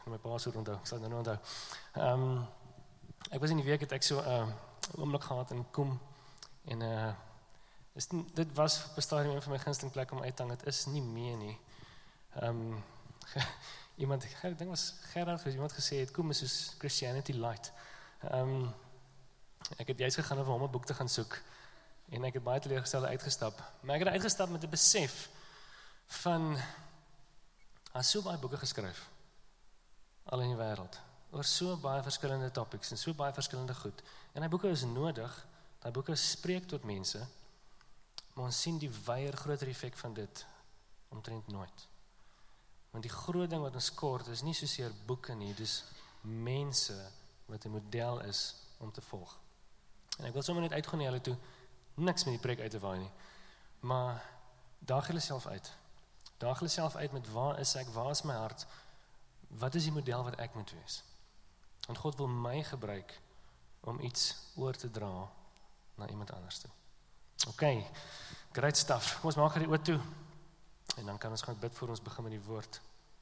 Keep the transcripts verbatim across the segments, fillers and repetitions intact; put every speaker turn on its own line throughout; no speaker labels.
my pa so onthou, ek sal dit nou onthou. Um, ek was in die week, het ek so 'n uh, oomblik gehad in Kom, en uh, is, dit was op 'n stadium een van my gunsteling plekke om uit te hang, dit is nie meer nie. Um, iemand, ek dink was Gerard, iemand gesê het, Kom is soos Christianity Light. Um, ek het juist gegaan om hom 'n boek te gaan soek, en ek het baie teleurgesteld uitgestap, maar ek het uitgestap met 'n besef van, daar is so baie boeke geskryf, al in die wêreld, oor so baie verskillende topics, en so baie verskillende goed, en die boeke is nodig, die boeke spreek tot mense, maar ons sien die weier groter effek van dit, omtrent nooit. Want die groot ding wat ons kort, is nie soseer boeke nie, dis mense, wat 'n model is, om te volg. En ek wil sommer net uitgaan na julle toe, niks met die preek uit te waai nie, maar daag julle self uit, daag julle self uit met waar is ek, waar is my hart, wat is die model wat ek moet wees? Want God wil my gebruik, om iets oor te dra, na iemand anders toe. Oké, great stuff, kom ons maak die oor toe, en dan kan ons gaan bid voor ons begin met die woord.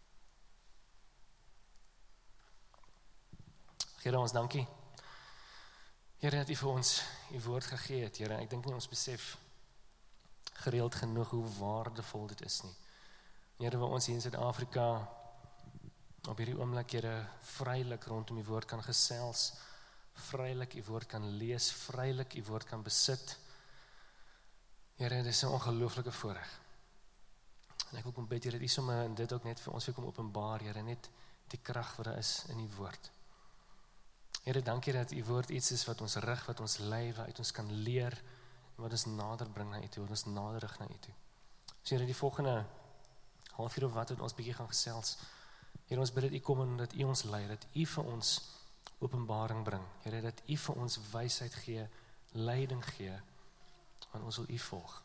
Here, ons dankie. Here, dat U vir ons U woord gegee het, Here, ek dink nie ons besef gereeld genoeg hoe waardevol dit is nie. Here, waar ons hier in Suid-Afrika op hierdie oomblik, Here, vrylik rondom U woord kan gesels, vrylik U woord kan lees, vrylik U woord kan besit. Here, dit is 'n ongelooflike voorreg. En ek wil kom bid, Here, dat U sommer in dit ook net vir ons wil kom openbaar, Here, net die krag wat daar is in U woord. Here, dankie dat U woord iets is wat ons rig, wat ons lei, wat uit ons kan leer, en wat ons nader bring na U toe, wat ons naderig na U toe. So Here, die volgende halfuur of wat het ons bietjie gaan gesels. Here, ons bid dat U kom en dat U ons lei, dat U vir ons openbaring bring. Here, dat U vir ons wysheid gee, leiding gee, want ons wil U volg.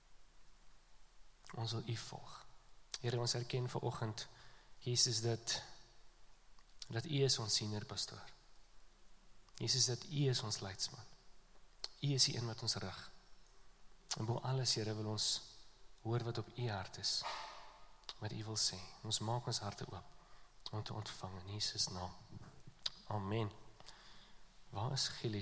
Ons wil U volg. Here, ons erken vanoggend, Jesus, dat dat U is ons senior pastoor. Jesus, dat U is ons leidsman. U is die een wat ons rig. En bo alles, Here, wil ons hoor wat op U hart is, wat U wil sê. Ons maak ons harte oop om te ontvang in Jesus naam. Amen. Waar is Gilly?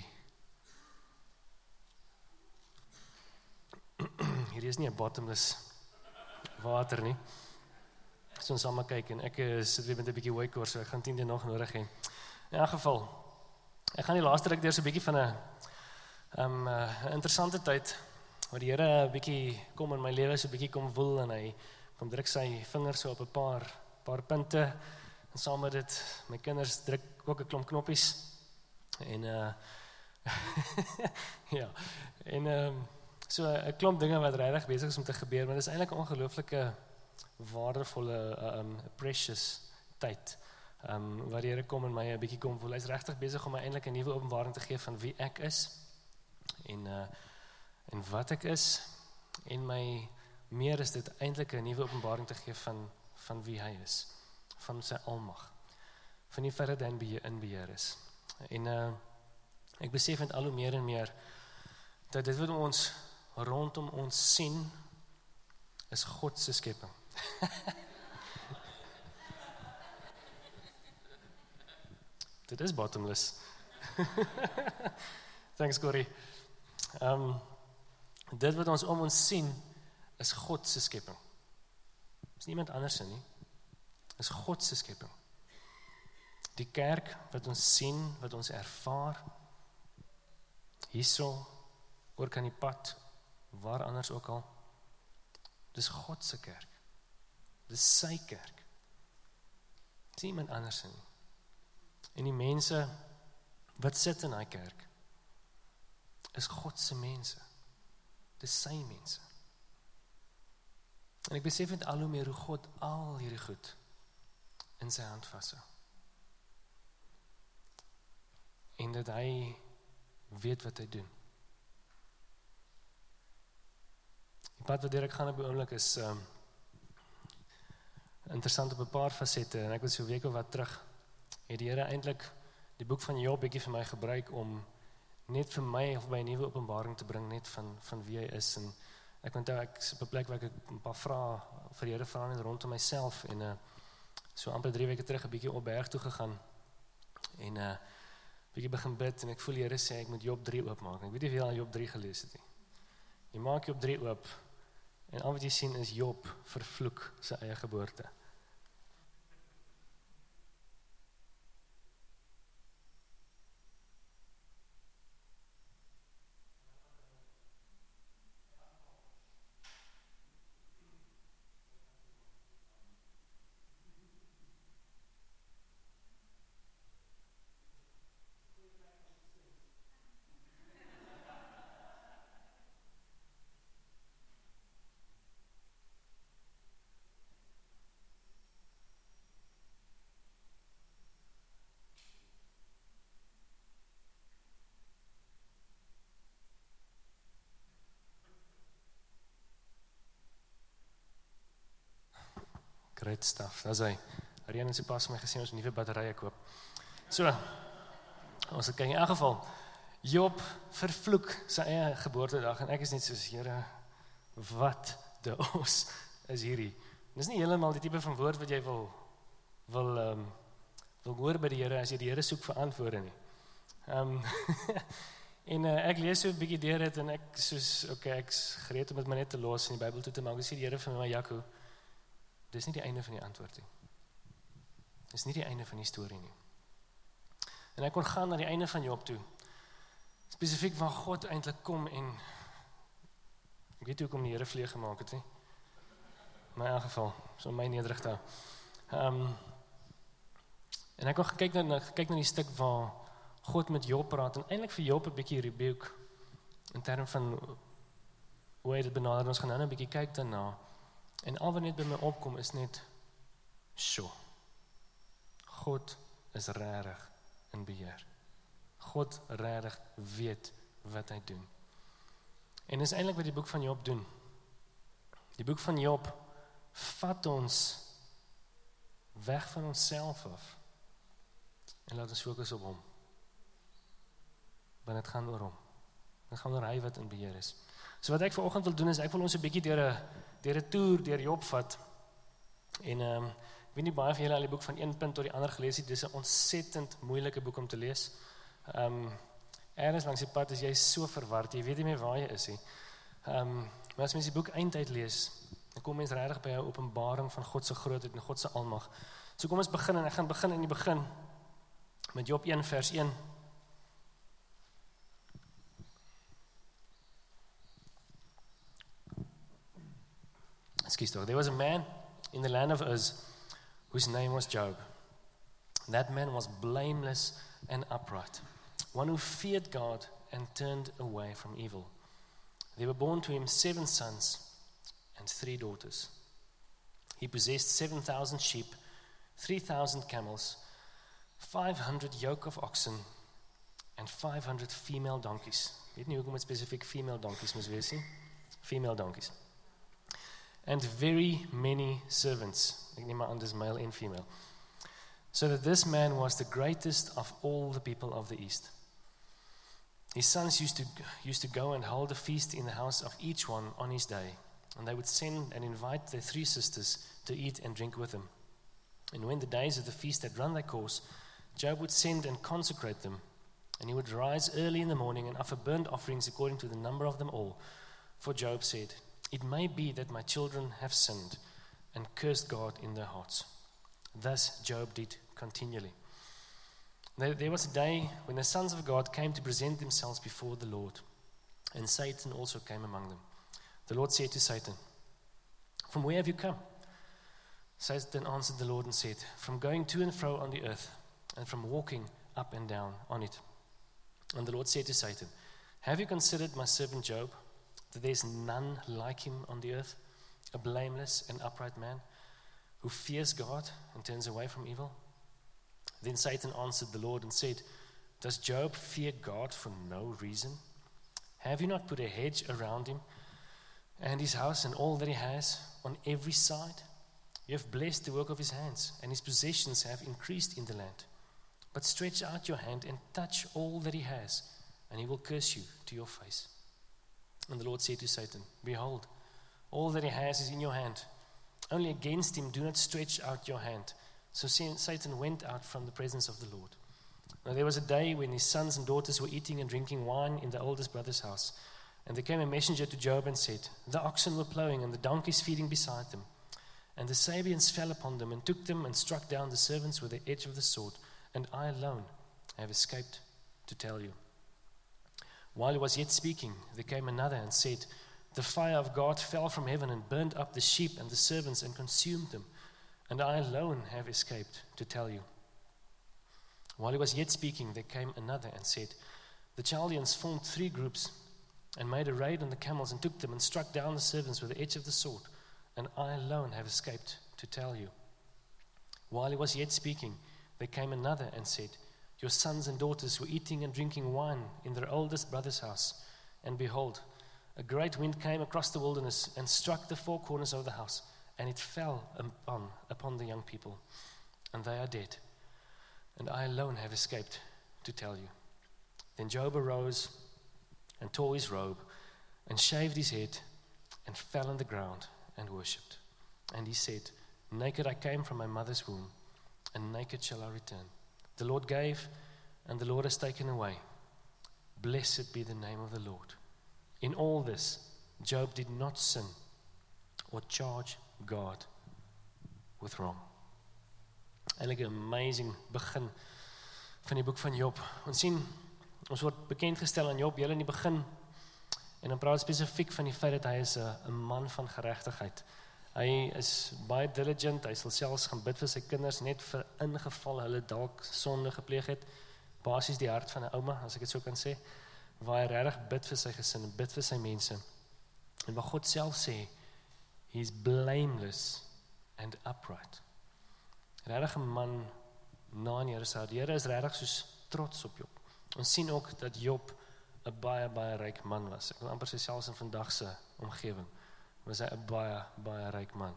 Hier is nie 'n bottomless water nie. So ons sal maar kyk, en ek uh, sit weer met 'n bietjie hooikoors, so ek gaan tien dae nog nodig hê. In elk geval, ek gaan die laaste ruk deur so 'n bietjie van 'n um, uh, interessante tyd, waar die Here 'n bietjie kom in my lewe, so 'n bietjie kom woel, en hy kom druk sy vingers so op 'n paar, paar punte, en saam met dit, my kinders druk ook 'n klomp knoppies, en uh, ja, en um, so 'n klomp dinge wat regtig besig is om te gebeur, maar dit is eintlik 'n ongelooflike waardevolle, um, precious tyd, um, waar die Here kom en my 'n bietjie kom voel, hy is regtig besig om my eintlik 'n nuwe openbaring te gee van wie ek is, en, uh, en wat ek is, en my, meer is dit eintlik 'n nuwe openbaring te gee van, van wie hy is, van sy almag, van die feit dat hy in beheer, in beheer is, en uh, ek besef met al hoe meer en meer, dat dit wat ons rondom ons sien, is God se skepping. Dit is bottomless. Thanks, Corey. Um, dit wat ons om ons sien, is God se skepping. Is niemand anders nie. Is God se skepping. Die kerk wat ons sien, wat ons ervaar, hierso, oor kan die pad, waar anders ook al, dis God se kerk. Dis sy kerk. Dis niemand anders nie. En die mense wat sit in daai kerk, is God se mense. Dis sy mense. En ek besef net al hoe meer hoe God al hierdie goed in sy hand vashou. En dat hy weet wat hy doen. Die pad wat ek gaan op die oomblik is um, interessant op 'n paar fasette, en ek was so 'n week of wat terug, het die Here eintlik die boek van Job bietjie vir my gebruik om net vir my of my 'n nuwe openbaring te bring, net van, van wie hy is, en ek onthou, ek is op 'n plek waar ek 'n paar vrae vir die Here vra net rondom myself, en uh, so amper drie weke terug 'n bietjie op berg toe gegaan en 'n uh, bietjie begin bid en ek voel die Here sê ek moet Job drie oopmaak. Ek weet nie of jy al Job drie gelees het nie. Jy maak Job drie oop en al wat jy sien is Job vervloek sy eie geboorte. Great stuff, dat is hy. Rian en sy pas my gesê ons nuwe batterye koop. So, ons kyk in elk geval, Job vervloek sy eie geboortedag en ek is net soos, Here, wat de os is hierdie? Dis nie heeltemal die tipe van woord wat jy wil wil um, wil hoor by die Here as jy die Here soek vir antwoorde nie. Um, en uh, ek lees so 'n bietjie deur dit en ek soos okay, ek's gereed om dit maar net te los en die Bybel toe te maak. Ek sê die Here vir my, Jaco, dis nie die einde van die antwoord nie. Dis nie die einde van die storie nie. En ek kon gaan na die einde van Job toe. Spesifiek waar God eintlik kom en ek weet hoe kom die Here vleeg gemaak het nie. Maar in elk geval, so my nederig daar. Um, en ek kon gekyk na, gekyk na die stuk waar God met Job praat en eintlik vir Job 'n bietjie rebuke in terme van hoe hy dit benader. Ons gaan nou 'n bietjie kyk daarna. En al wat net by my opkom is net, sjo, God is regtig in beheer. God regtig weet wat hy doen. En dis eintlik wat die boek van Job doen. Die boek van Job vat ons weg van onsself af en laat ons fokus op hom. Want dit gaan oor hom. Dit gaan oor hy wat in beheer is. So wat ek vanoggend wil doen is, ek wil ons 'n bietjie deur 'n deur 'n toer deur Job vat. En ehm um, ek weet nie baie van julle al die boek van een punt tot die ander gelees het. Dis 'n ontsettend moeilike boek om te lees. Ehm um, ergens langs die pad is jy so verward, jy weet nie meer waar jy is nie. Ehm um, maar as mens die boek eintyd lees, dan kom mens regtig by 'n openbaring van God se grootheid en God se almag. So kom ons begin en ek gaan begin in die begin met Job een vers een. Excuse me. There was a man in the land of Uz whose name was Job. That man was blameless and upright, one who feared God and turned away from evil. There were born to him seven sons and three daughters. He possessed seven thousand sheep, three thousand camels, five hundred yoke of oxen, and five hundred female donkeys. Weet nie hoekom dit spesifiek female donkeys moes wees nie. Female donkeys. And very many servants. Ek neem maar aan dis male en female. So that this man was the greatest of all the people of the East. His sons used to used to go and hold a feast in the house of each one on his day, and they would send and invite their three sisters to eat and drink with them. And when the days of the feast had run their course, Job would send and consecrate them, and he would rise early in the morning and offer burnt offerings according to the number of them all. For Job said, "It may be that my children have sinned and cursed God in their hearts." Thus Job did continually. There was a day when the sons of God came to present themselves before the Lord, and Satan also came among them. The Lord said to Satan, "From where have you come?" Satan answered the Lord and said, "From going to and fro on the earth, and from walking up and down on it." And the Lord said to Satan, "Have you considered my servant Job, that there is none like him on the earth, a blameless and upright man, who fears God and turns away from evil?" Then Satan answered the Lord and said, "Does Job fear God for no reason? Have you not put a hedge around him and his house and all that he has on every side? You have blessed the work of his hands, and his possessions have increased in the land. But stretch out your hand and touch all that he has, and he will curse you to your face." And the Lord said to Satan, "Behold, all that he has is in your hand. Only against him do not stretch out your hand." So Satan went out from the presence of the Lord. Now there was a day when his sons and daughters were eating and drinking wine in the oldest brother's house. And there came a messenger to Job and said, the oxen were plowing and the donkeys feeding beside them. And the Sabeans fell upon them and took them and struck down the servants with the edge of the sword. And I alone have escaped to tell you. While he was yet speaking, there came another and said, the fire of God fell from heaven and burned up the sheep and the servants and consumed them. And I alone have escaped to tell you. While he was yet speaking, there came another and said, the Chaldeans formed three groups and made a raid on the camels and took them and struck down the servants with the edge of the sword. And I alone have escaped to tell you. While he was yet speaking, there came another and said, your sons and daughters were eating and drinking wine in their oldest brother's house. And behold, a great wind came across the wilderness and struck the four corners of the house, and it fell upon, upon the young people, and they are dead. And I alone have escaped to tell you. Then Job arose and tore his robe and shaved his head and fell on the ground and worshipped. And he said, naked I came from my mother's womb, and naked shall I return. The Lord gave, and the Lord has taken away. Blessed be the name of the Lord. In all this, Job did not sin or charge God with wrong. Eigenlijk 'n amazing begin van die boek van Job. Ons sien, ons word bekendgestel aan Job, heel in die begin, en dan praat spesifiek van die feit dat hy is 'n man van geregtigheid. Hy is baie diligent, hy sal selfs gaan bid vir sy kinders, net vir ingeval hulle dalk sonde gepleeg het, basies die hart van 'n ouma, as ek dit so kan sê, waar hy regtig bid vir sy gesin, bid vir sy mense. En wat God self sê, he is blameless and upright. Regtig 'n man na in Here se hart. Die Here is regtig soos trots op Job. Ons sien ook dat Job 'n baie, baie ryk man was. Ek wil amper sê selfs in vandag se omgewing, was hy 'n baie, baie ryk man.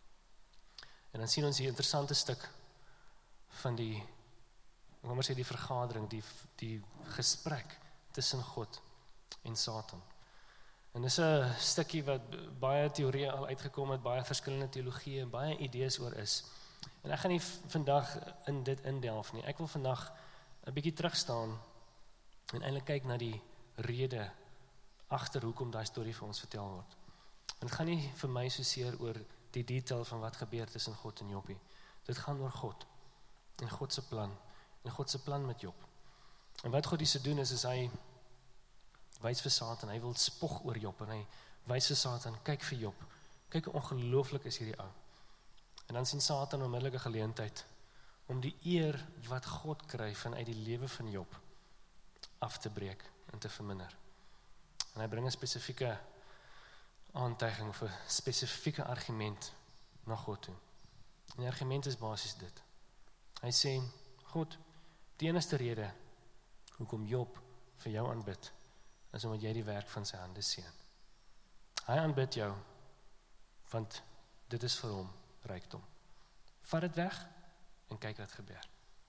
En dan sien ons hier 'n interessante stuk van die, ek wil maar sê die vergadering, die, die gesprek tussen God en Satan. En dis 'n stukkie wat baie teorieë al uitgekom het, baie verskillende teologieë en baie idees oor is. En ek gaan nie vandag in dit indelf nie. Ek wil vandag 'n bietjie terugstaan en eintlik kyk na die rede agter hoekom daai storie vir ons vertel word. En dit gaan nie vir my so seer oor die detail van wat gebeur tussen God en Job nie. Dit gaan oor God en God se plan en God se plan met Job. En wat God hierse doen is, is hy wys vir Satan, hy wil spog oor Job en hy wys vir Satan, kyk vir Job, kyk hoe ongelooflik is hierdie ou. En dan sien Satan onmiddellik 'n geleentheid om die eer wat God kry vanuit die lewe van Job af te breek en te verminder. En hy bring 'n spesifieke aantuiging of 'n spesifieke argument na God toe. En die argument is basies dit. Hy sê, God, die enigste rede hoekom Job vir jou aanbid, is omdat jy die werk van sy hande seën. Hy aanbid jou, want dit is vir hom rykdom. Vat dit weg en kyk wat gebeur.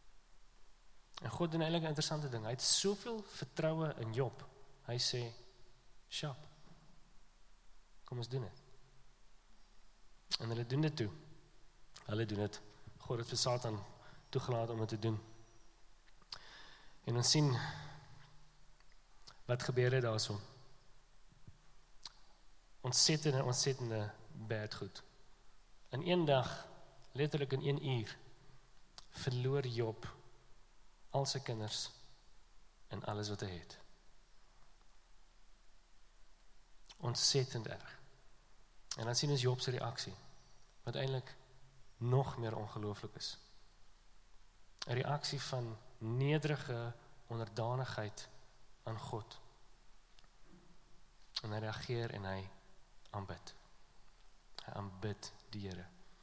En God doen eintlik 'n interessante ding. Hy het soveel vertroue in Job. Hy sê, "Sjap. Kom ons doen dit." En hulle doen dit toe. Hulle doen dit. God het vir Satan toegelaat om dit te doen. En ons sien wat gebeur het daarso. Ontsettende, ontsettende bad goed. In een dag, letterlik in een uur, verloor Job al sy kinders en alles wat hy het. Ontsettend erg. En dan sien ons Job se reaksie, wat eintlik nog meer ongelooflik is. 'n Reaksie van nederige onderdanigheid aan God. En hy reageer en hy aanbid. Hy aanbid die Here.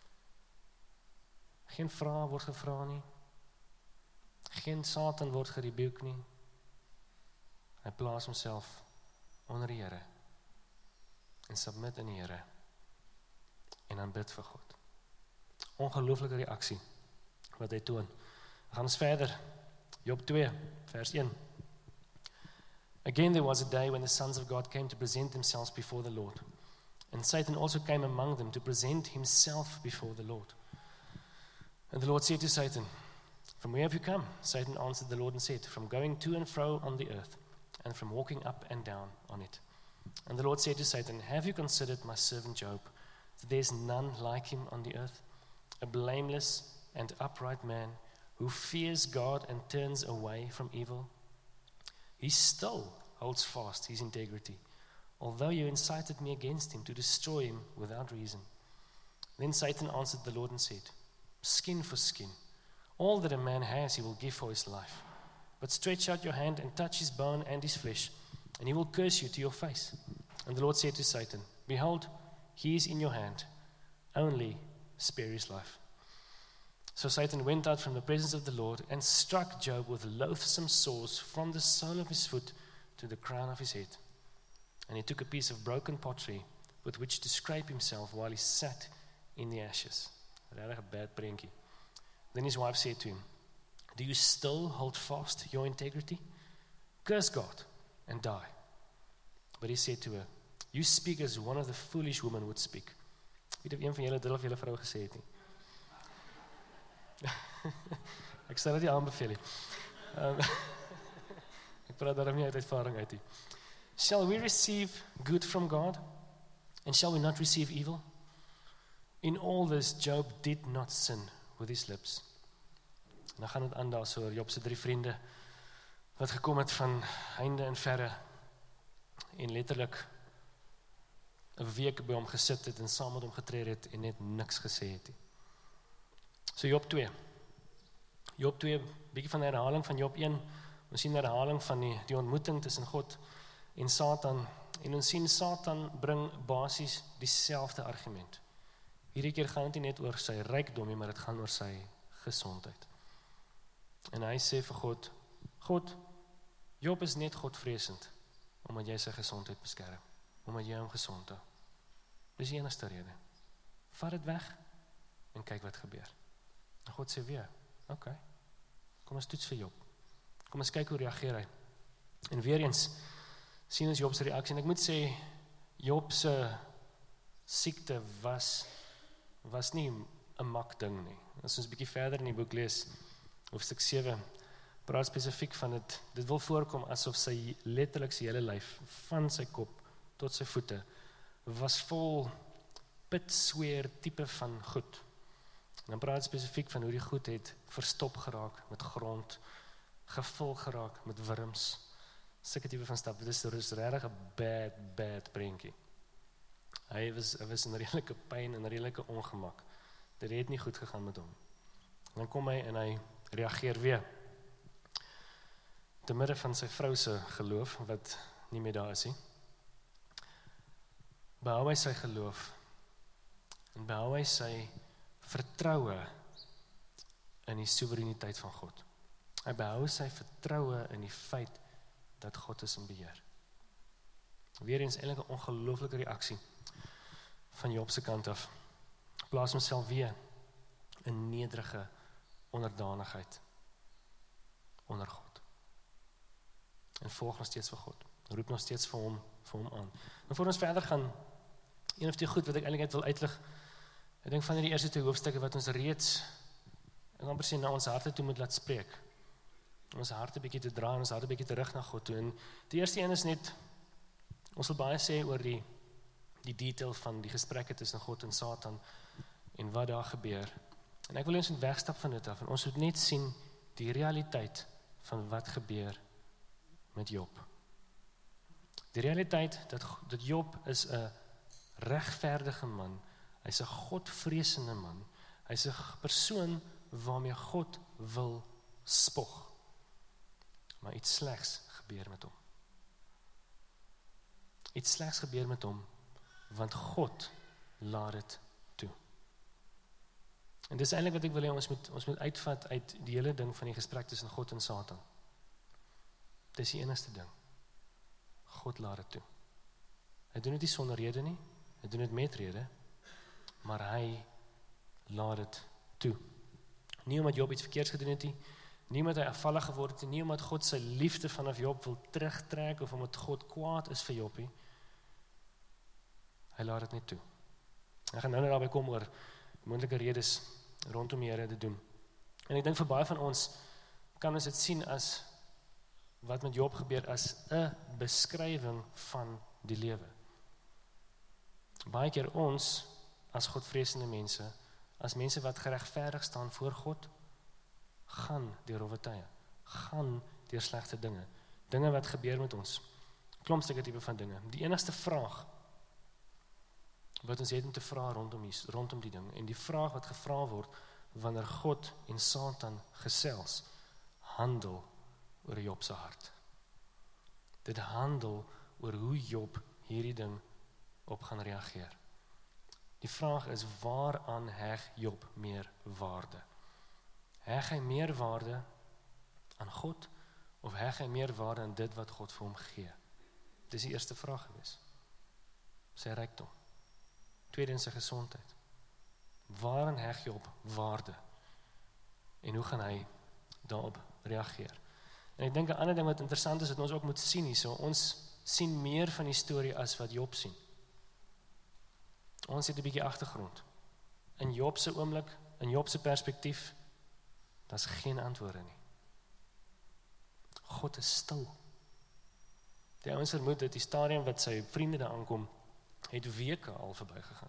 Geen vrae word gevra nie. Geen Satan word gerebuke nie. Hy plaas homself onder die Here en submit in die Here en aanbid vir God. Ongelooflike reaksie wat hy toon. Gaan ons verder. Job twee, vers een. Again there was a day when the sons of God came to present themselves before the Lord. And Satan also came among them to present himself before the Lord. And the Lord said to Satan, "From where have you come?" Satan answered the Lord and said, "From going to and fro on the earth, and from walking up and down on it." And the Lord said to Satan, "Have you considered my servant Job, that there is none like him on the earth, a blameless and upright man, who fears God and turns away from evil? He still holds fast his integrity, although you incited me against him to destroy him without reason." Then Satan answered the Lord and said, "Skin for skin. All that a man has he will give for his life. But stretch out your hand and touch his bone and his flesh, and he will curse you to your face." And the Lord said to Satan, "Behold, he is in your hand. Only spare his life." So Satan went out from the presence of the Lord and struck Job with loathsome sores from the sole of his foot to the crown of his head. And he took a piece of broken pottery with which to scrape himself while he sat in the ashes. Regtig 'n bad prentjie. Then his wife said to him, "Do you still hold fast your integrity? Curse God and die." But he said to her, "You speak as one of the foolish women would speak." Ek weet of een van julle dit of julle vrou gesê het nie. Ek sal dit nie aanbeveel nie. Um, ek praat daarom nie uit ervaring uit nie. "Shall we receive good from God? And shall we not receive evil?" In all this, Job did not sin with his lips. En dan gaan het aan daar so oor Job se drie vriende, wat gekom het van heinde en verre, en letterlik 'n week by hom gesit het, en saam met hom getree het, en net niks gesê het nie. So Job twee. Job twee, bietjie van 'n herhaling van Job een, ons sien 'n herhaling van die, die ontmoeting tussen God en Satan, en ons sien Satan bring basies dieselfde argument. Hierdie keer gaan dit nie net oor sy rykdom nie, maar dit gaan oor sy gesondheid. En hy sê vir God, God, Job is net godvreesend, omdat jy sy gesondheid beskerm, omdat jy hom gesond hou. Dis die enigste rede. Vat dit weg, en kyk wat gebeur. En God sê weer, oké, okay, kom ons toets vir Job. Kom ons kyk hoe reageer hy. En weer eens, sien ons Job se reaksie, en ek moet sê, Job se siekte was, was nie 'n mak ding nie. As ons 'n bietjie verder in die boek lees, hoofstuk sewe, praat spesifiek van dit, dit wil voorkom asof sy letterlik sy hele lyf, van sy kop tot sy voete, was vol pitsweer tipe van goed. En dan praat spesifiek van hoe die goed het verstop geraak met grond, gevul geraak met wurms, sulke tipe van stap. Dit is, is regtig 'n bad, bad prentjie. Hy was, hy was in redelike pyn en redelike ongemak. Dit het nie goed gegaan met hom. En dan kom hy en hy reageer weer. Te midde van sy vrou se geloof, wat nie meer daar is nie, behou hy sy geloof, en behou hy sy vertroue in die soewereiniteit van God. Hy behou sy vertroue in die feit dat God is in beheer. Weer eens eintlik 'n ongelooflike reaksie van Job se kant af. Plaas homself weer in nederige onderdanigheid onder God. En volg nog steeds vir God. Roep nog steeds vir hom, vir hom aan. En voor ons verder gaan, een of twee goed wat ek eintlik net wil uitlig. Ek dink van die eerste twee hoofstukke wat ons reeds, ek amper sê, na ons harte toe moet laat spreek. Ons harte bietjie te dra en ons harte bietjie terug na God toe. En die eerste een is net, ons wil baie sê oor die, die detail van die gesprekke tussen God en Satan en wat daar gebeur. En ek wil ons wegstap van dit af en ons moet net sien die realiteit van wat gebeur met Job. Die realiteit dat, dat Job is 'n regverdige man, hy's 'n godvreesende man, hy's 'n persoon waarmee God wil spog. Maar iets slegs gebeur met hom. Iets slegs gebeur met hom, want God laat dit toe. En dis eintlik wat ek wil hê, ons moet, ons moet uitvat uit die hele ding van die gesprek tussen God en Satan. Dis die enigste ding. God laat dit toe. Hy doen dit nie sonder rede nie, hy doen dit met rede, maar hy laat dit toe. Nie omdat Job iets verkeerds gedoen het nie, nie omdat hy afvallig geword het nie, omdat God sy liefde vanaf Job wil terugtrek, of omdat God kwaad is vir Job nie. Hy laat dit net toe. Ek gaan nou net daarby kom oor moontlike redes rondom die Here te doen. En ek dink vir baie van ons kan ons dit sien as wat met Job gebeur as 'n beskrywing van die lewe. Baie keer ons as godvreesende mense, as mense wat geregverdig staan voor God, gaan deur rowwe tye, gaan deur slegte dinge, dinge wat gebeur met ons, klomp sulke tipe van dinge. Die enigste vraag wat ons het om te vra rondom die, rondom die ding, en die vraag wat gevra word wanneer God en Satan gesels, handel oor Job se hart. Dit handel oor hoe Job hierdie ding op gaan reageer. Die vraag is, waaraan heg Job meer waarde? Heg hy meer waarde aan God, of heg hy meer waarde aan dit wat God vir hom gee? Dis die eerste vraag gewees. Sy rykdom. Tweedens sy gesondheid. Waaraan heg Job waarde? En hoe gaan hy daarop reageer? En ek dink 'n ander ding wat interessant is, wat ons ook moet sien hierso, ons sien meer van die storie as wat Job sien. Ons het 'n bietjie agtergrond. In Job se oomblik, in Job se perspektief, daar's geen antwoorde nie. God is stil. Die ouens vermoed dat die stadium wat sy vriende daar aankom, het weke al verby gegaan.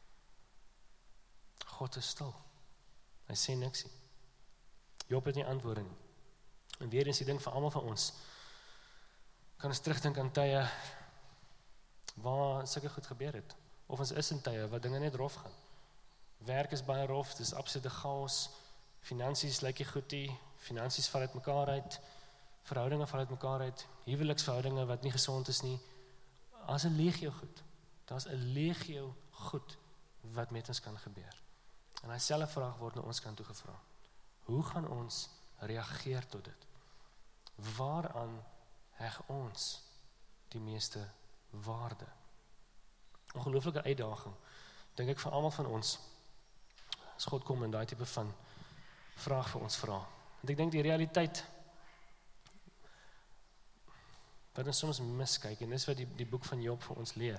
God is stil. Hy sê niks nie. Job het nie antwoorde nie. En weer eens die ding vir almal van ons, kan ons terugdink aan tye waar sulke goed gebeur het. Of ons is in tye waar dinge net rof gaan. Werk is baie rof, dis absolute chaos, finansies lyk nie goed nie, finansies val uit mekaar uit, verhoudinge val uit mekaar uit, huweliksverhoudinge wat nie gesond is nie. Daar's 'n legio goed. Daar's 'n legio goed wat met ons kan gebeur. En hy selfe vraag word na ons kant toe gevra. Hoe gaan ons reageer tot dit? Waaraan heg ons die meeste waarde? Ongelooflike uitdaging, dink ek vir almal van ons, as God kom en daai tipe van vraag vir ons vra. Want ek dink die realiteit wat ons soms miskyk, en dis wat die, die boek van Job vir ons leer,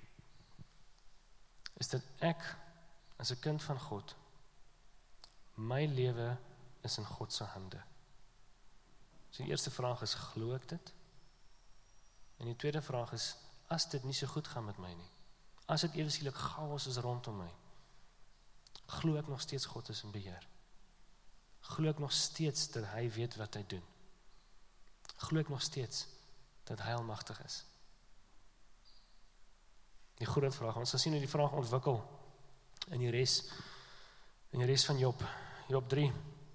is dat ek, as 'n kind van God, my lewe is in God se hande. So die eerste vraag is, glo ek dit? En die tweede vraag is, as dit nie so goed gaan met my nie, as dit ewe skielik chaos is rondom my, glo ek nog steeds God is in beheer? Glo ek nog steeds dat hy weet wat hy doen? Glo ek nog steeds dat hy almagtig is? Die groot vraag, ons gaan sien hoe die vraag ontwikkel in die res, in die res van Job, Job drie.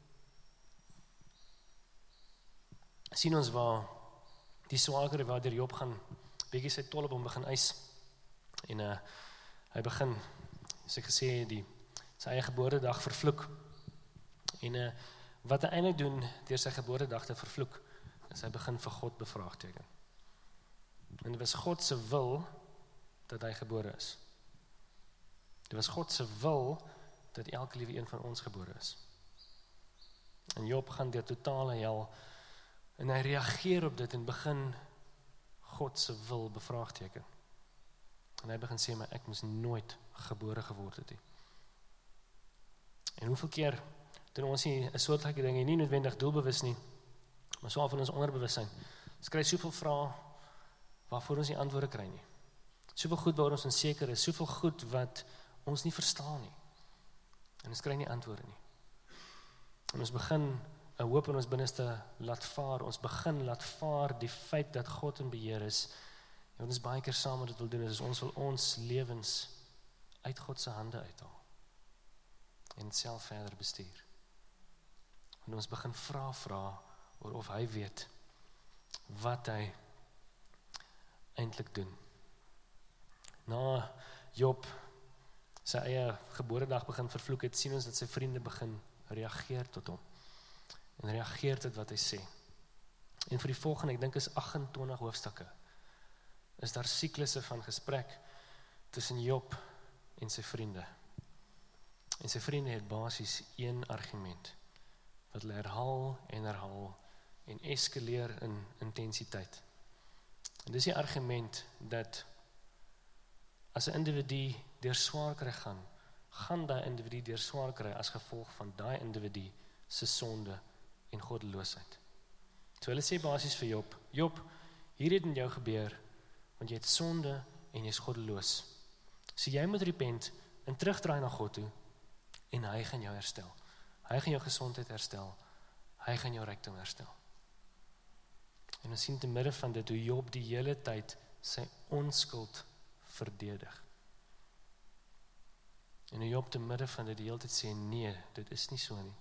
Sien ons waar die swager waar deur Job gaan, bietjie sy tol op hom begin eis, en uh, hy begin, soos ek gesê, die, sy eie geboortedag vervloek, en uh, wat hy eintlik doen, deur sy geboortedag te vervloek, is hy begin vir God bevraagteken. En dit was God se wil, dat hy gebore is. Dit was God se wil, dat elke liewe een van ons gebore is. En Job gaan deur totale hel, en hy reageer op dit, en begin God se wil bevraagteken. En hy begin sê, maar ek moes nooit gebore geword het nie. En hoeveel keer, doen ons nie 'n soortgelyke ding, nie noodwendig doelbewus nie, maar so van ons onderbewussyn, ons kry soveel vrae, waarvoor ons nie antwoorde kry nie. Soveel goed waar ons onseker is, soveel goed wat ons nie verstaan nie. En ons kry nie antwoorde nie. En ons begin 'n hoop in ons binneste laat vaar, ons begin laat vaar die feit dat God in beheer is, en ons baie keer saam wat dit wil doen, is ons wil ons lewens uit God se hande uithaal, en het self verder bestuur. En ons begin vra, vra, oor of hy weet, wat hy eintlik doen. Na Job sy eie geboortedag begin vervloek het, sien ons dat sy vriende begin reageer tot hom, en reageer tot wat hy sê. En vir die volgende, ek dink is agt en twintig hoofstukke, is daar siklusse van gesprek tussen Job en sy vriende. En sy vriende het basies een argument, wat hulle herhaal en herhaal, en eskaleer in intensiteit. En dis die argument dat, as 'n individu deur swaar kry gaan, gaan daai individu deur swaar kry as gevolg van daai individu se sonde en goddeloosheid. So hulle sê basies vir Job, Job, hier het in jou gebeur, want jy het sonde en jy is goddeloos. So jy moet repent en terugdraai na God toe, en hy gaan jou herstel. Hy gaan jou gesondheid herstel, hy gaan jou rykdom herstel. En ons sien te midde van dit, hoe Job die hele tyd sy onskuld verdedig. En hoe Job te midde van dit die hele tyd sê, nee, dit is nie so nie.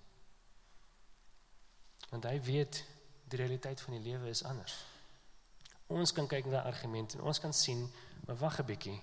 Want hy weet, die realiteit van die lewe is anders. Ons kan kyk na die argument, en ons kan sien, maar wag 'n bietjie.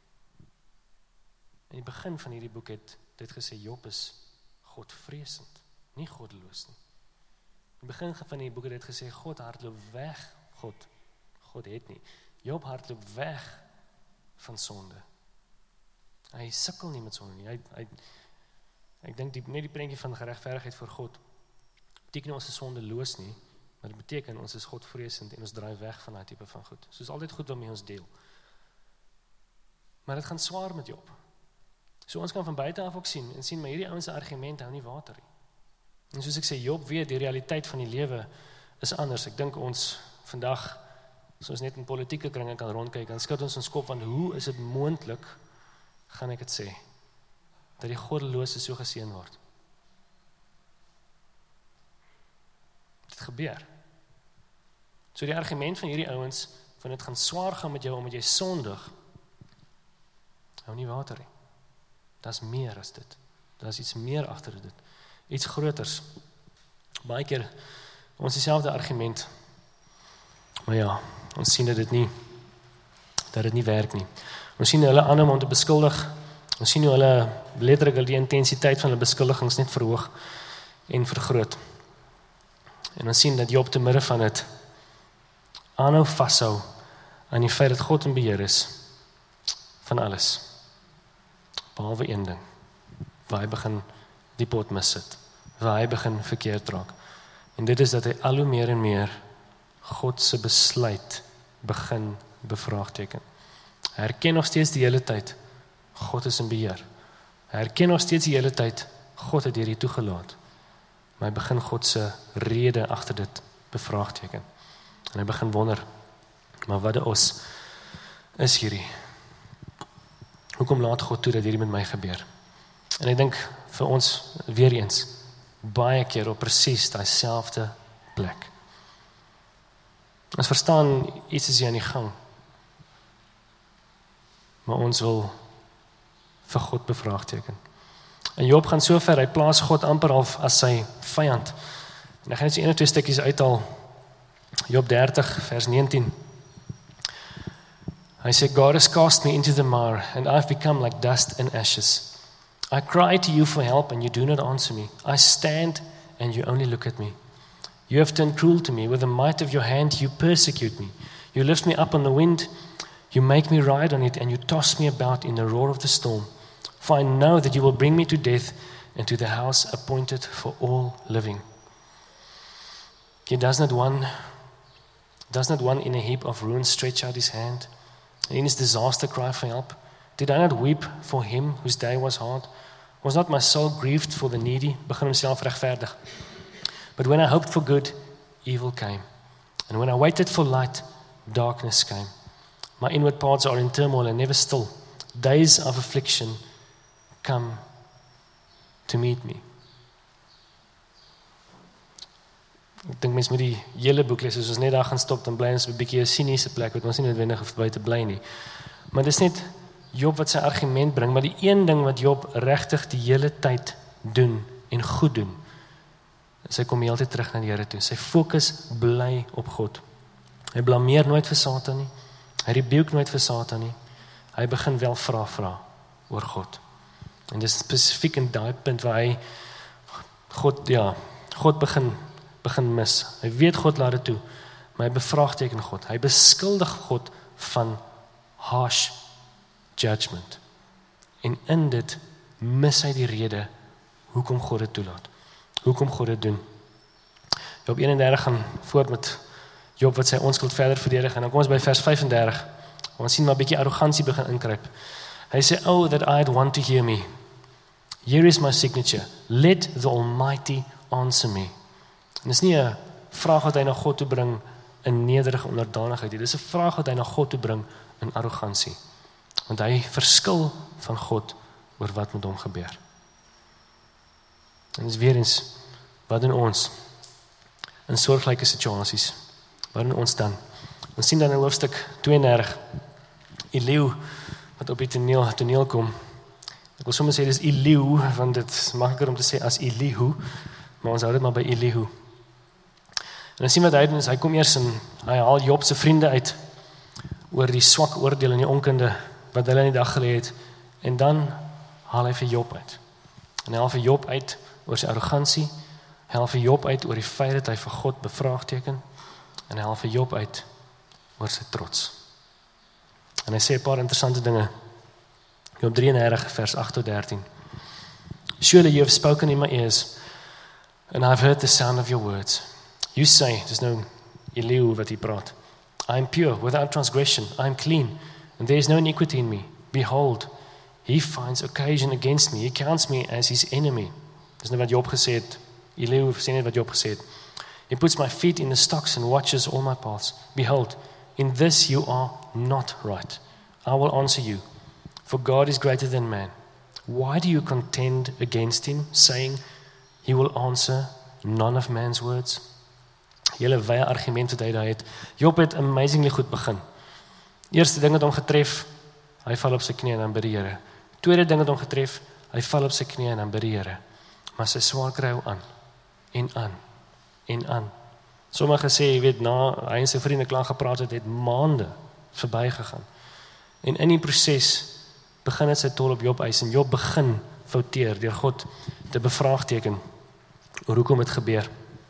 In die begin van hierdie boek het dit gesê, Job is godvreesend, nie goddeloos nie. In die begin van die boek het dit gesê, God hardloop weg, God, God het nie. Job hardloop weg van sonde. Hy sukkel nie met sonde nie. Hy, hy, ek dink die, net die prentjie van geregverdigheid voor God, beteken ons is sondeloos nie, maar dit beteken ons is godvreesend en ons draai weg van daai tipe van goed. So is altyd goed waarmee ons deel. Maar dit gaan swaar met Job. So ons kan van buite af ook sien, en sien, maar hierdie ouens se argument hou nie water nie. En soos ek sê, Job weet, die realiteit van die lewe is anders. Ek dink ons vandag, as ons net in politieke kringe kan rondkyk, dan skud ons ons kop, want hoe is dit moontlik, gaan ek dit sê, dat die goddelose so geseën word? Dit gebeur. So die argument van hierdie ouens, van dit gaan swaar gaan met jou, omdat jy sondig, hou nie water nie. Dat is meer as dit. Dat is iets meer agter dit. Iets groters. Baie keer, ons dieselfde argument, maar ja, ons sien dat dit nie, dat dit nie werk nie. Ons sien hulle aan om te beskuldig, ons sien hoe hulle letterlik die intensiteit van hulle beskuldigings net verhoog en vergroot. En ons sien dat Job te midde van dit aanhou vashou aan die feit dat God in beheer is van alles. Behalwe een ding, waar hy begin die pot missit, waar hy begin verkeerd raak. En dit is dat hy al hoe meer en meer God se besluit begin bevraagteken. Hy herken nog steeds die hele tyd, God is in beheer. Hy herken nog steeds die hele tyd, God het hierdie toegelaat. Maar hy begin God se rede agter dit bevraagteken. En hy begin wonder, maar wat de os is hierdie? Hoekom laat God toe dat hierdie met my gebeur? En ek dink vir ons, weer eens, baie keer op presies daai selfde plek. Ons verstaan, iets is hier aan die gang. Maar ons wil vir God bevraagteken. En Job gaan so ver, hy plaas God amper af as sy vyand. En ek gaan net so een of twee stukkies uithaal. Job dertig, vers negentien. Hy sê, God has cast me into the mire, and I've become like dust and ashes. I cry to you for help, and you do not answer me. I stand, and you only look at me. You have turned cruel to me. With the might of your hand, you persecute me. You lift me up on the wind. You make me ride on it, and you toss me about in the roar of the storm. For I know that you will bring me to death and to the house appointed for all living. He does not one, does not one in a heap of ruins stretch out his hand, and in his disaster cry for help? Did I not weep for him whose day was hard? Was not my soul grieved for the needy? Begin homself regverdig. But when I hoped for good, evil came. And when I waited for light, darkness came. My inward parts are in turmoil and never still. Days of affliction come to meet me. Ek dink mens moet die hele boek lees, as ons net daar gaan stop, dan bly ons 'n bietjie 'n siniese plek, wat ons nie noodwendig hoef by te bly nie. Maar dis net Job wat sy argument bring, maar die een ding wat Job regtig die hele tyd doen en goed doen, is hy kom heeltyd terug na die Here toe. Sy fokus bly op God. Hy blameer nooit vir Satan nie. Hy rebuke nooit vir Satan nie. Hy begin wel vra vra oor God. En dis spesifiek in daai punt waar hy God, ja, God begin begin mis. Hy weet God laat dit toe, maar hy bevraagteken God. Hy beskuldig God van harsh judgment. En in dit mis hy die rede hoekom God dit toelaat. Hoekom God dit doen. Job eenendertig gaan voort met Job wat sy onskuld verder verdedig, en dan kom ons by vers vyf en dertig. Ons sien maar 'n bietjie arrogansie begin inkruip. Hy sê, oh, that I'd want to hear me. Here is my signature. Let the Almighty answer me. En dis nie 'n vraag wat hy na God toe bring in nederige onderdanigheid. Dit is 'n vraag wat hy na God toe bring in arrogansie. Want hy verskil van God oor wat met hom gebeur. En dis weer eens, wat doen ons in soortgelyke situasies? Wat doen ons dan? Ons sien dan in hoofstuk tweeëndertig, Elihu, wat op die toneel, toneel kom. Ek wil sommer sê, dis Elihu, want dit is makliker om te sê as Elihu, maar ons hou dit maar by Elihu. En dan sien wat hy doen, is hy kom eers en hy haal Job se vriende uit, oor die swak oordeel en die onkunde, wat hulle in die dag gelê het, en dan haal hy vir Job uit. En hy haal vir Job uit, oor sy arrogansie, hy haal vir Job uit, oor die feit dat hy vir God bevraagteken, en hy haal vir Job uit, oor sy trots. En hy sê 'n paar interessante dinge. Job drieëndertig vers agt tot dertien. Surely you have spoken in my ears, and I have heard the sound of your words. You say, there's no Elihu wat hy praat. I am pure, without transgression, I am clean, and there is no iniquity in me. Behold, he finds occasion against me, he counts me as his enemy. Dis nie wat Job gesê het, Elihu sê net wat Job gesê het. He puts my feet in the stocks and watches all my paths. Behold, in this you are not right. I will answer you, for God is greater than man. Why do you contend against him, saying, he will answer none of man's words? Hele wye argument wat hy daar het. Job het amazingly goed begin. Eerste ding het hom getref, hy val op sy knie en dan bid die Here. Tweede ding het hom getref, hy val op sy knie en dan bid die Here. Maar sy swaar kry hom aan, en aan, en aan. Sommige sê, jy weet, na hy en sy vriende klaar gepraat het, het maande verby gegaan. En in die proses begin het sy tol op Job eis, en Job begin fouteer, deur God te bevraagteken, oor hoekom het gebeur.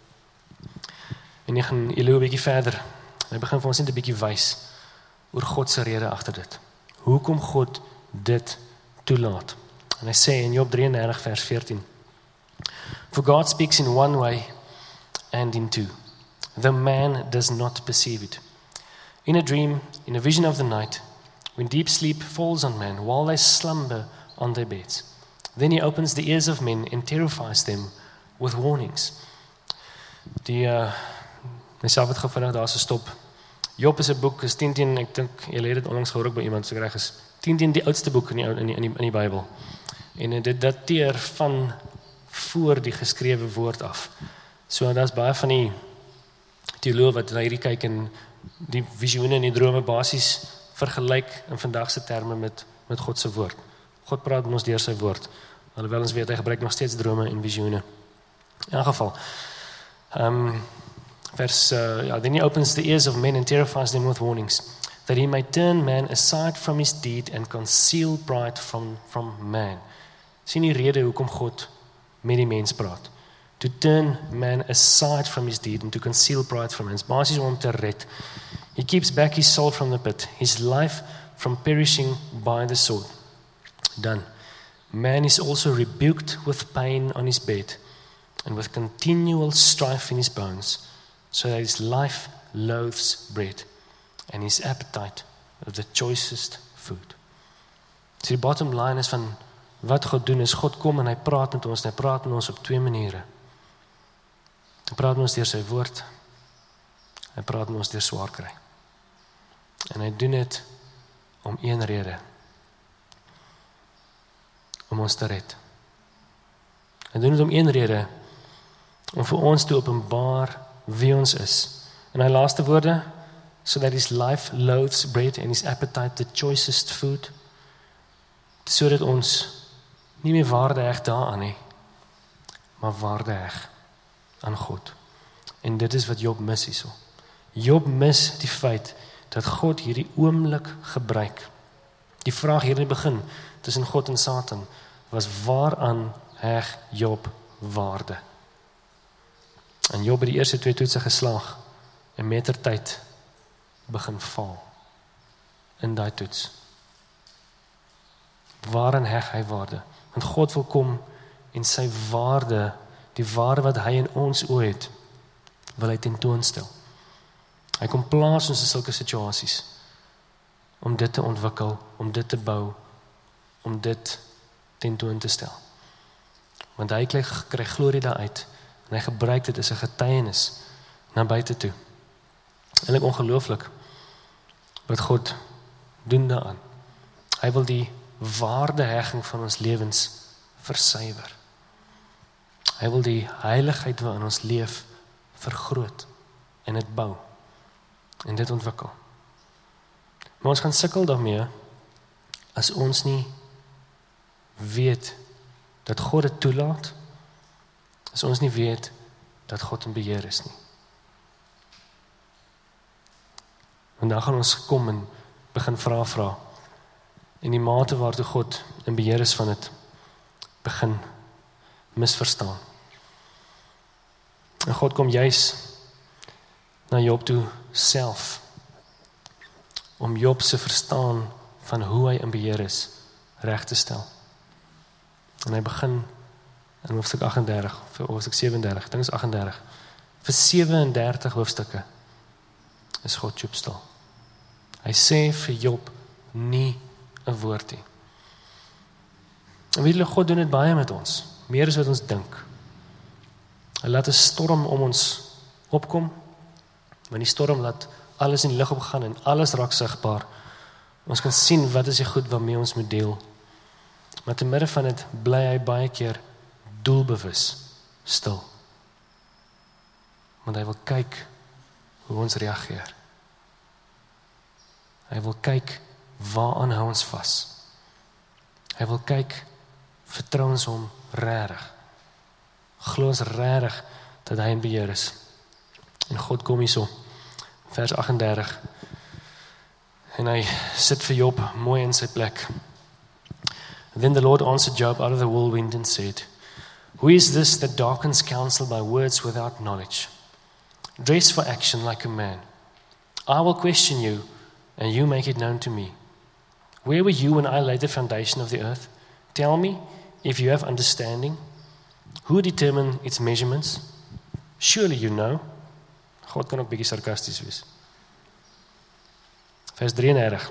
En hy gaan Elihu 'n bietjie verder, hy begin vir ons net 'n bietjie wys, oor God se rede agter dit. Hoekom God dit toelaat. En hy sê in Job drieëndertig vers veertien, For God speaks in one way, and in two. The man does not perceive it. In a dream, in a vision of the night, when deep sleep falls on man, while they slumber on their beds, then he opens the ears of men and terrifies them with warnings. Die, uh, myself het gevindig, daar is 'n stop. Job is 'n boek, is tien tien, ek dink, jy het dit onlangs gehoor ook by iemand, so reg is, tien tien die oudste boek in die, in die, in die, in die Bybel. En dit dateer van voor die geskrewe woord af. So, daar is baie van die teoloë wat na hierdie kyk en die visioene en die drome basies vergelyk in vandag se terme met, met God se woord. God praat met ons deur sy woord. Alhoewel ons weet, hy gebruik nog steeds drome en visioene. In elk geval, um, vers, uh, ja, then he opens the ears of men and terrifies them with warnings, that he may turn man aside from his deed and conceal pride from, from man. Sien die rede hoekom God met die mens praat. To turn man aside from his deed and to conceal pride from man. Basies om hom te red. He keeps back his soul from the pit, his life from perishing by the sword. Done. Man is also rebuked with pain on his bed and with continual strife in his bones, so that his life loathes bread and his appetite of the choicest food. So die bottom line is van wat God doen is, God kom en hy praat met ons, en hy praat met ons op twee maniere. Hy praat met ons deur sy woord, hy praat met ons deur swaar kry. En hy doen dit om een rede, om ons te red. Hy doen dit om een rede, om vir ons te openbaar wie ons is. En hy laaste woorde, so that his life loathes bread and his appetite the choicest food, so dat ons nie meer waarde heg daaraan nie, maar waarde heg aan God. En dit is wat Job mis hierso. Job mis die feit dat God hierdie oomblik gebruik. Die vraag hier in die begin tussen God en Satan was, waaraan heg Job waarde? En Job het die eerste twee toetse geslaag en mettertyd begin val in daai toets. Waaraan heg hy waarde? Want God wil kom en sy waarde, die waarde wat hy in ons oë het, wil hy tentoonstel. Hy kom plaas ons in sulke situasies, om dit te ontwikkel, om dit te bou, om dit tentoon te stel. Want hy kry, kry glorie daaruit, en hy gebruik dit as 'n getuienis na buite toe. Eintlik ongelooflik wat God doen daaraan. Hy wil die waardeheffing van ons lewens versuiwer. Hy wil die heiligheid waarin ons leef vergroot en dit bou en dit ontwikkel. Maar ons gaan sukkel daarmee as ons nie weet dat God dit toelaat, as ons nie weet dat God in beheer is nie. En dan gaan ons kom en begin vra vra. En die mate waartoe God in beheer is van dit, begin misverstaan. En God kom juis na Job toe self, om Job se verstaan van hoe hy in beheer is, reg te stel. En hy begin in hoofstuk agt en dertig, vir hoofstuk sewe en dertig, dink is agt en dertig, vir sewe en dertig hoofstukke, is God Job stil. Hy sê vir Job nie 'n woord nie. En weet julle, God doen dit baie met ons, meer as wat ons dink. Hy laat 'n storm om ons opkom, maar die storm laat alles in die lig opgaan en alles raak sigbaar. Ons kan sien wat is die goed waarmee ons moet deel. Maar te midde van dit bly hy baie keer doelbewus stil. Want hy wil kyk hoe ons reageer. Hy wil kyk waaraan hou ons vas. Hy wil kyk, vertrou ons hom regtig. Glo ons regtig dat hy in beheer is. En God kom hierso, vers agt en dertig. En hy sit vir Job mooi in sy plek. Then the Lord answered Job out of the whirlwind and said, Who is this that darkens counsel by words without knowledge? Dress for action like a man. I will question you, and you make it known to me. Where were you when I laid the foundation of the earth? Tell me, if you have understanding. Who determined its measurements? Surely you know. God kan ook bietjie sarkasties wees. Vers drieëndertig.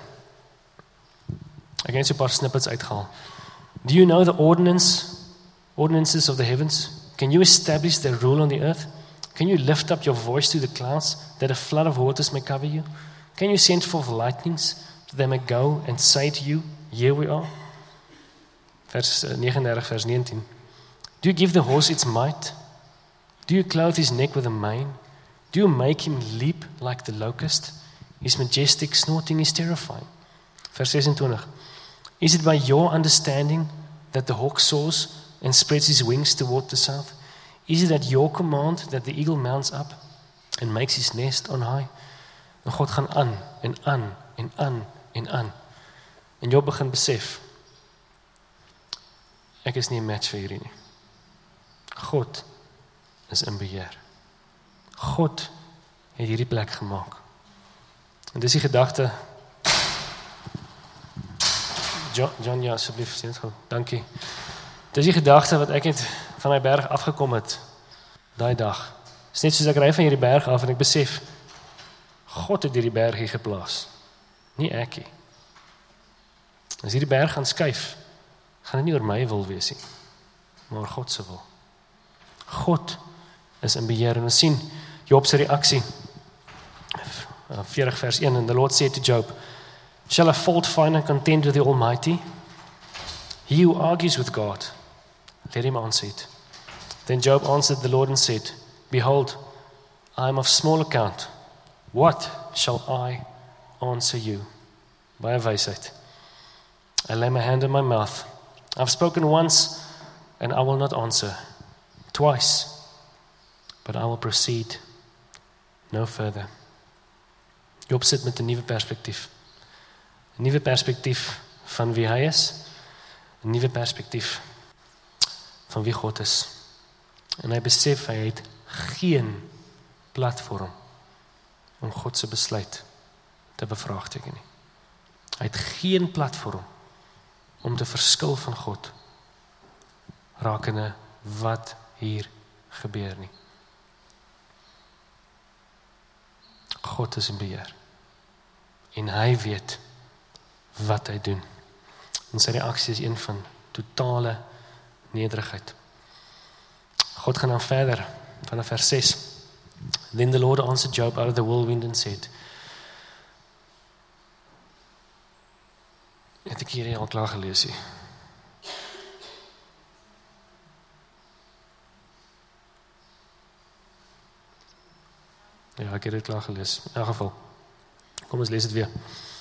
Ek het so 'n paar snippets uitgehaal. Do you know the ordinance, ordinances of the heavens? Can you establish their rule on the earth? Can you lift up your voice to the clouds, that a flood of waters may cover you? Can you send forth lightnings, that they may go and say to you, Here we are? Vers negenendertig, vers negentien. Do you give the horse its might? Do you clothe his neck with a mane? Do you make him leap like the locust? His majestic snorting is terrifying. Vers sesentwintig. Is it by your understanding that the hawk soars and spreads his wings toward the south? Is it at your command that the eagle mounts up and makes his nest on high? En God gaan aan en aan en aan en aan. En Job begin besef, ek is nie 'n match vir hierdie nie. God is in beheer. God het hierdie plek gemaak. En dis die gedagte, John, John ja, asseblief, sien dit gou. Dankie. Dis die gedagte wat ek het van my berg afgekom het, daai dag. Dis net soos ek ry van hierdie berg af en ek besef, God het hierdie berg hier geplaas, nie ek nie. As hierdie berg gaan skuif, gaan dit nie oor my wil wees nie, maar oor God se wil. God is in beheer, en ons sien Job se reaksie, veertig vers een, and the Lord said to Job, Shall a fault find and contend with the Almighty? He who argues with God, let him answer it. Then Job answered the Lord and said, Behold, I am of small account. What shall I answer you? Baie wysheid. I lay my hand on my mouth. I've spoken once, and I will not answer. Twice, but I will proceed no further. Job sit met 'n nuwe perspektief. 'n Nuwe perspektief van wie hy is, 'n nuwe perspektief van wie God is. En hy besef hy het geen platform om God se besluit te bevraagteken nie. Hy het geen platform om te verskil van God rakende wat hier gebeur nie. God is in beheer. En hy weet wat hy doen. En sy reaksie is een van totale nederigheid. God gaan dan verder, vanaf vers ses. Then the Lord answered Job out of the whirlwind and said, het ek hier al klaar gelees hier. Ja, ek het dit klaar gelees. In elk geval. Kom ons lees dit weer.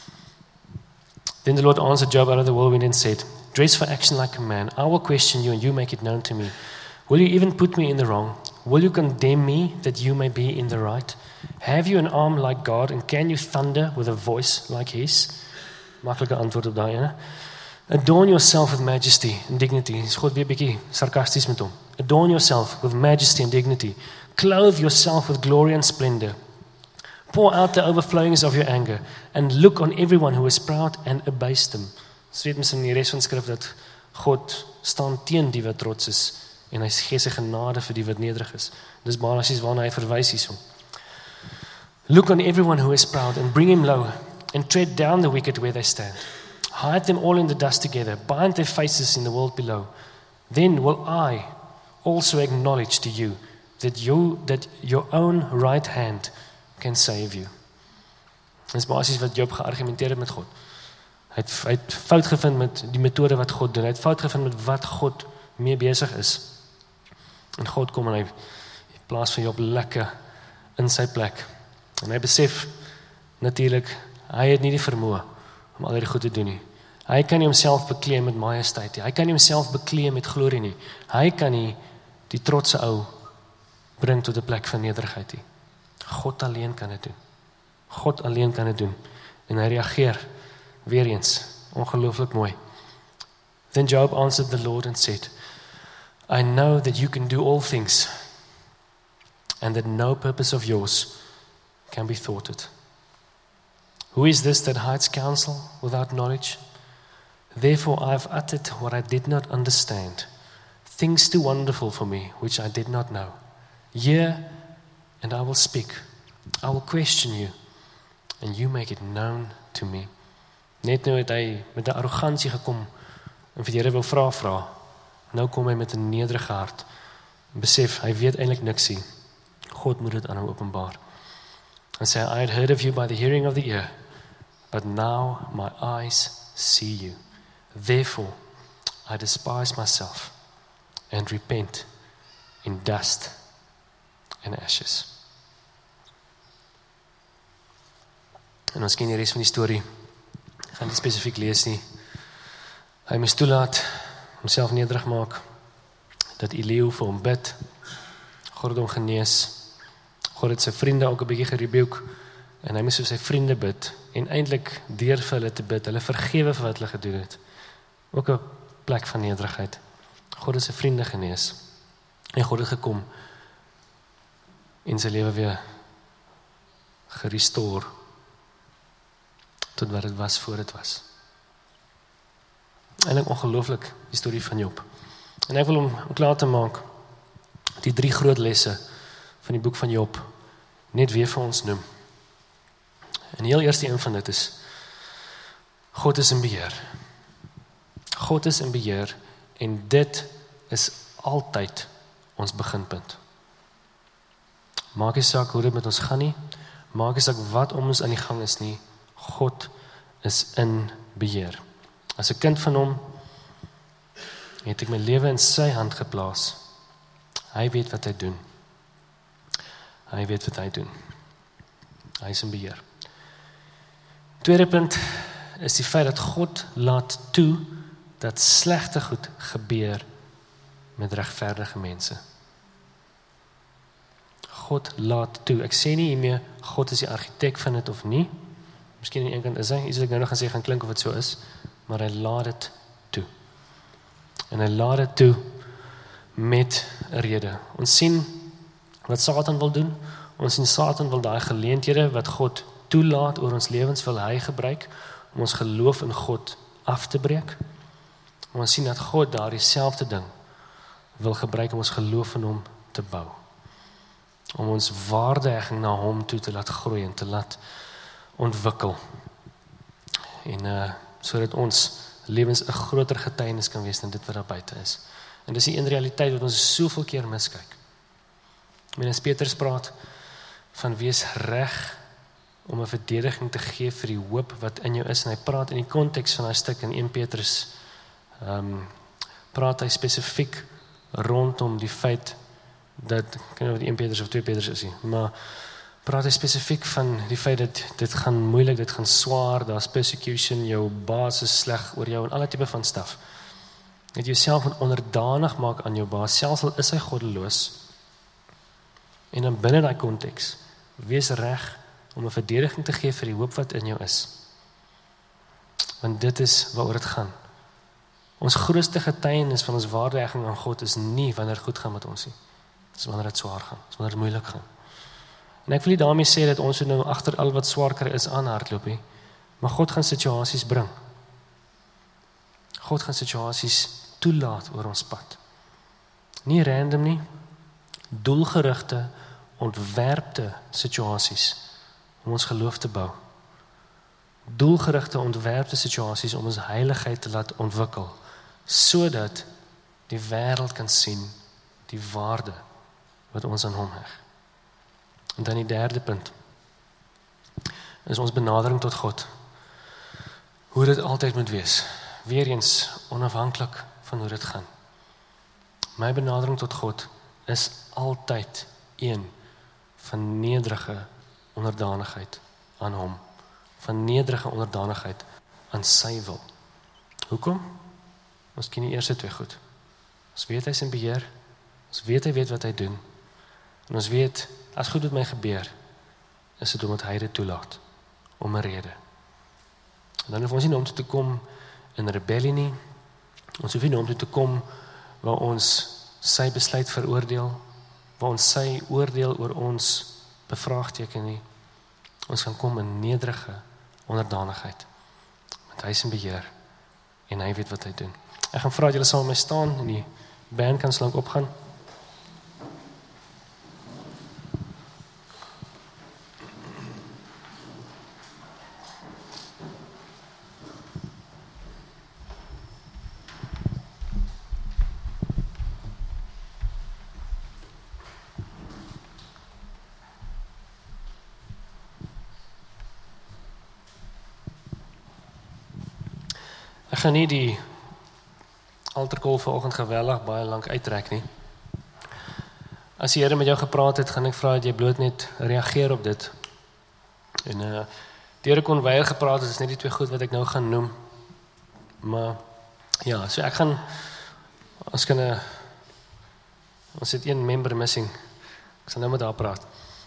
Then the Lord answered Job out of the whirlwind and said, dress for action like a man. I will question you and you make it known to me. Will you even put me in the wrong? Will you condemn me that you may be in the right? Have you an arm like God and can you thunder with a voice like his? Maklike antwoord op daai ene. Adorn yourself with majesty and dignity. Is God weer bietjie sarkasties met hom. Adorn yourself with majesty and dignity. Clothe yourself with glory and splendor. Pour out the overflowings of your anger and look on everyone who is proud and abase them. So weet mens in die res van skrif dat God staan teen die wat trots is en hy gee sy genade vir die wat nederig is. Dis basies waarna hy verwys hierso. Look on everyone who is proud and bring him low and tread down the wicked where they stand. Hide them all in the dust together, bind their faces in the world below. Then will I also acknowledge to you that you that your own right hand can save you. Dis basies wat Job geargumenteer het met God. Hy het, hy het fout gevind met die metode wat God doen. Hy het fout gevind met wat God mee besig is. En God kom en hy plaas van Job lekker in sy plek. En hy besef natuurlik, hy het nie die vermoë om al die goed te doen nie. Hy kan nie homself bekleed met majesteit nie. Hy kan nie homself bekleed met glorie nie. Hy kan nie die trotse ou bring tot 'n plek van nederigheid nie. God alleen kan dit doen. God alleen kan dit doen. En hy reageer weer eens ongelooflik mooi. Then Job answered the Lord and said, I know that you can do all things and that no purpose of yours can be thwarted. Who is this that hides counsel without knowledge? Therefore I have uttered what I did not understand, things too wonderful for me which I did not know. Hear and I will speak. I will question you and you make it known to me. Net nou het hy met 'n arrogansie gekom en vir die Here wil vra vra. Nou kom hy met 'n nederige hart. En besef hy weet eintlik niks nie. God moet dit aan hom openbaar. En sê I had heard of you by the hearing of the ear, but now my eyes see you. Therefore I despise myself and repent in dust and ashes. En ons ken die res van die storie. Ek gaan nie spesifiek lees nie. Hy moes toelaat, homself nederig maak, dat Elihu vir hom bid, God het hom genees, God het sy vriende ook 'n bietjie gerebuke, en hy moes vir sy vriende bid, en eintlik deur vir hulle te bid, hulle vergewe vir wat hulle gedoen het. Ook 'n plek van nederigheid. God het sy vriende genees, en God het gekom, en sy lewe weer gerestoor, tot wat het was voor het was. Eintlik ongelooflik die storie van Job. En ek wil om, om klaar te maak, die drie groot lesse van die boek van Job, net weer vir ons noem. En heel eerste een van dit is, God is in beheer. God is in beheer, en dit is altyd ons beginpunt. Maak nie saak hoe dit met ons gaan nie, maak nie saak wat om ons aan die gang is nie, God is in beheer. As 'n kind van hom, het ek my lewe in sy hand geplaas. Hy weet wat hy doen. Hy weet wat hy doen. Hy is in beheer. Tweede punt is die feit dat God laat toe dat slegte goed gebeur met regverdige mense. God laat toe. Ek sê nie hiermee God is die argitek van dit of nie. Miskien aan die een kant is hy, iets wat ek nou nog gaan sê gaan klink of het so is, maar hy laat dit toe. En hy laat dit toe met 'n rede. Ons sien wat Satan wil doen. Ons sien Satan wil daai geleenthede wat God toelaat oor ons lewens wil hy gebruik om ons geloof in God af te breek. Ons sien dat God daardie selfde ding wil gebruik om ons geloof in hom te bou. Om ons waardehegging na hom toe te laat groei en te laat ontwikkel. En uh, sodat ons lewens 'n groter getuienis kan wees dan dit wat daar buite is. En dis die een realiteit wat ons soveel keer miskyk. En as Petrus praat van wees reg om 'n verdediging te gee vir die hoop wat in jou is, en hy praat in die konteks van hy stuk in een Petrus, um, praat hy spesifiek rondom die feit dat, ek weet nie of dit een Petrus of twee Petrus is nie, maar praat hy spesifiek van die feit dat dit gaan moeilik, dit gaan swaar, daar's persecution, jou baas is sleg oor jou en alle tipe van staf. Dat jy jouself moet onderdanig maak aan jou baas, selfs al is hy goddeloos. En dan binne daai konteks, wees reg om 'n verdediging te gee vir die hoop wat in jou is. Want dit is waaroor dit gaan. Ons grootste getuienis van ons waardehegging aan God is nie wanneer het goed gaan met ons nie. Dis wanneer dit swaar gaan, dis wanneer dit moeilik gaan. En ek wil nie daarmee sê dat ons nou agter al wat swaar kry is aanhardloop nie, maar God gaan situasies bring. God gaan situasies toelaat oor ons pad. Nie random nie, doelgerigte, ontwerpte situasies om ons geloof te bou. Doelgerigte, ontwerpte situasies om ons heiligheid te laat ontwikkel, sodat die wêreld kan sien die waarde wat ons aan hom heg. En dan die derde punt is ons benadering tot God. Hoe dit altyd moet wees. Weereens onafhanklik van hoe dit gaan. My benadering tot God is altyd een van nederige onderdanigheid aan hom. Van nederige onderdanigheid aan sy wil. Hoekom? Ons ken die eerste twee goed. Ons weet hy is in beheer. Ons weet hy weet wat hy doen. En ons weet, as goed met my gebeur, is dit omdat hy dit toelaat. Om 'n rede. En dan hoef ons nie om toe te kom in rebellie nie. Ons hoef nie om toe te kom waar ons sy besluit veroordeel, waar ons sy oordeel oor ons bevraagteken nie. Ons gaan kom in nederige onderdanigheid. Want hy is in beheer en hy weet wat hy doen. Ek gaan vra dat julle saam met my staan en die band kan slank opgaan. Ek gaan nie die alterkool vanoggend geweldig baie lank uittrek nie. As die Here met jou gepraat het, gaan ek vra dat jy bloot net reageer op dit. En uh, die Here kon weier gepraat het, is net die twee goed wat ek nou gaan noem. Maar ja, so ek gaan, ons kan, uh, ons het een member missing, ek sal nou met haar praat.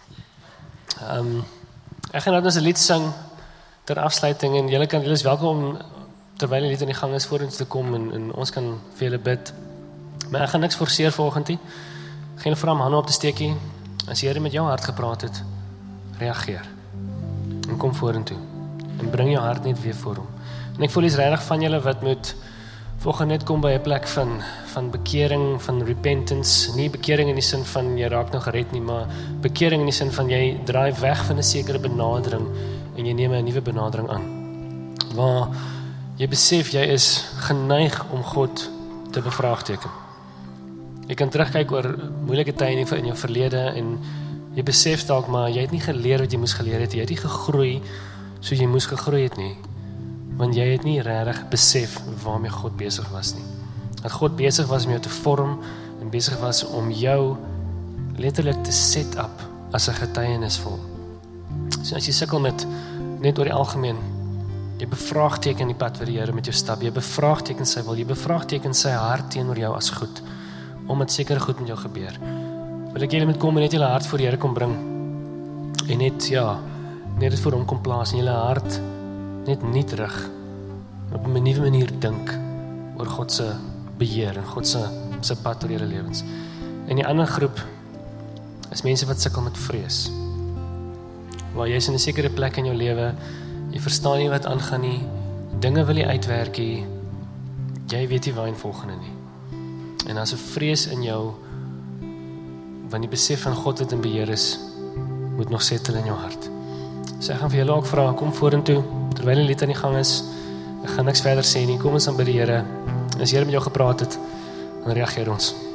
Um, ek gaan nou ons 'n lied sing ter afsluiting en julle kan, julle is welkom om terwyl die lied in die gang is, voor ons te kom en, en ons kan vir julle bid. Maar ek gaan niks forceer vanoggend nie. Geen vra om hande op te steekie. As die Here met jou hart gepraat het, reageer. En kom vorentoe. En bring jou hart net weer voor hom. En ek voel iets regtig van julle wat moet vanoggend net kom by 'n plek van, van bekering, van repentance. Nie bekering in die sin van jy raak nou gered nie, maar bekering in die sin van jy draai weg van 'n sekere benadering en jy neem 'n nuwe benadering aan. Waar jy besef, jy is geneig om God te bevraagteken. Jy kan terugkyk oor moeilike tye in jou verlede en jy besef dalk, maar jy het nie geleer wat jy moes geleer het. Jy het nie gegroei soos jy moes gegroei het nie. Want jy het nie regtig besef waarmee God besig was nie. Dat God besig was om jou te vorm en besig was om jou letterlik te set up as 'n getuienis vir hom. So as jy sukkel met net oor die algemeen, jy bevraagteken die pad wat die Here met jou stap. Jy bevraagteken sy wil, jy bevraagteken sy hart teenoor jou as goed, omdat sekere goed met jou gebeur. Wil ek julle met kom en net julle hart voor die Here kom bring, en net, ja, net dit voor hom kom plaas, en julle hart net nie terug, op 'n nuwe manier dink, oor God se beheer, en God se, se pad door julle lewens. En die ander groep, is mense wat sukkel met vrees, waar jy is in 'n sekere plek in jou lewe, jy verstaan nie wat aangaan nie, dinge wil jy uitwerk nie, jy weet nie waar in volgende nie. En as 'n vrees in jou, want die besef van God wat in beheer is, moet nog settle in jou hart. So ek gaan vir julle ook vra, kom vorentoe, terwyl die lied aan die gang is, ek gaan niks verder sê nie, kom ons aan by die Here, as die Here met jou gepraat het, dan reageer ons.